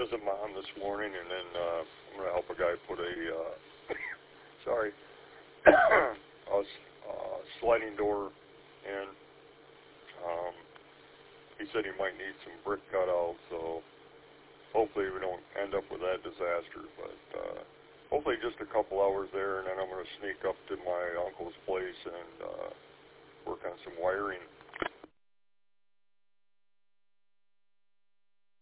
visit Mom this morning, and then I'm going to help a guy put a, sorry, sliding door in. He said he might need some brick cut out, so hopefully we don't end up with that disaster. But hopefully just a couple hours there, and then I'm going to sneak up to my uncle's place and work on some wiring.